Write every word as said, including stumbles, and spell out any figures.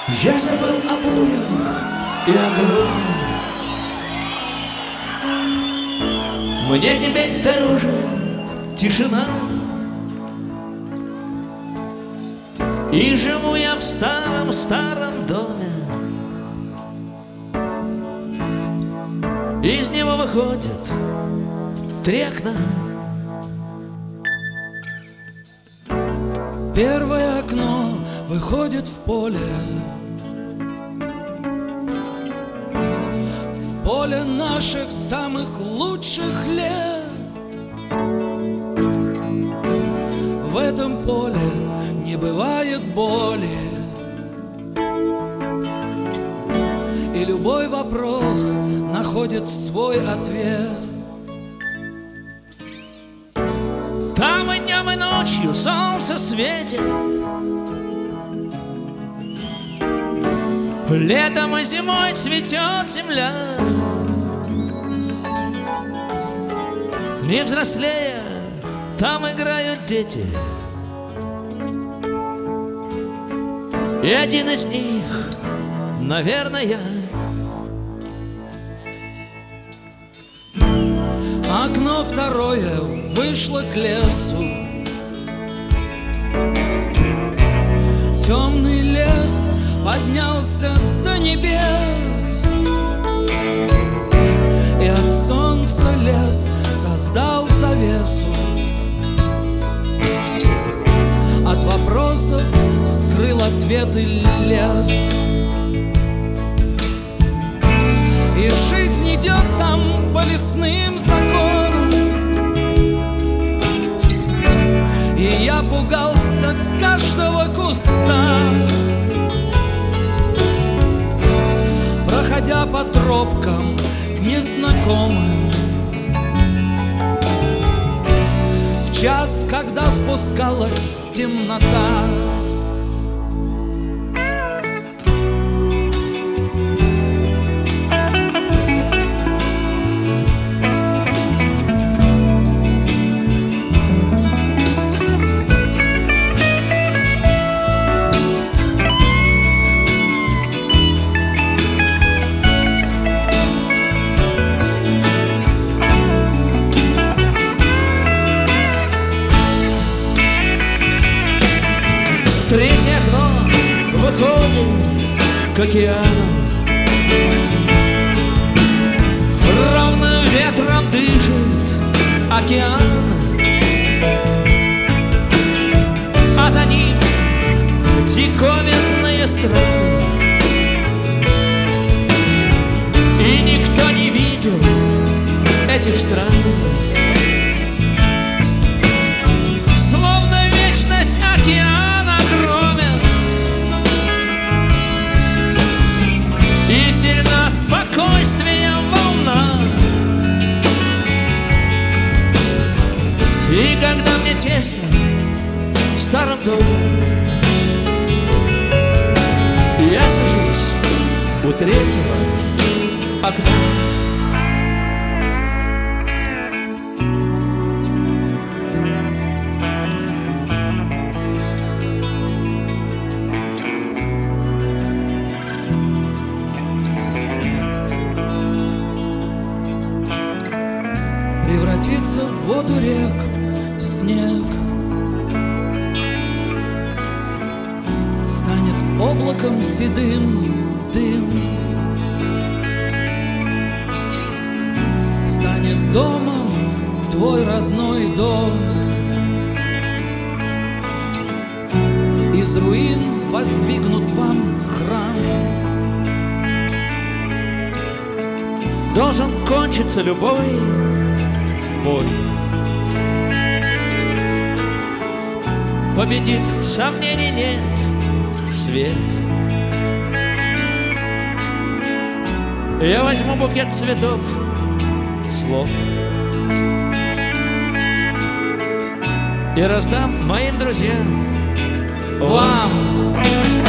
Я забыл о бурях и о громе. Мне теперь дороже тишина. И живу я в старом-старом доме. Из него выходят три окна. Первое окно выходит в поле, в поле наших самых лучших лет. В этом поле не бывает боли, и любой вопрос находит свой ответ. Там и днем, и ночью солнце светит, летом и зимой цветет земля. Не взрослея, там играют дети, и один из них, наверное, я. Окно второе вышло к лесу. Темный лес поднялся до небес, и от солнца лес создал завесу. От вопросов скрыл ответы лес, и жизнь идет там по лесным законам. И я пугался каждого куста, проходя по тропкам незнакомым, в час, когда спускалась темнота. Третье окно выходит к океану. Ровным ветром дышит океан, а за ним диковинные страны. И никто не видел этих стран. Словно вечность океан огромен, и сильна спокойствием волна. И когда мне тесно в старом доме, я сажусь у третьего окна. Превратится в воду рек снег, станет облаком седым дым, станет домом твой родной дом. Из руин воздвигнут вам храм. Должен кончиться любой бой. Победит, сомнений нет, свет. Я возьму букет цветов, слов, и раздам моим друзьям, Вам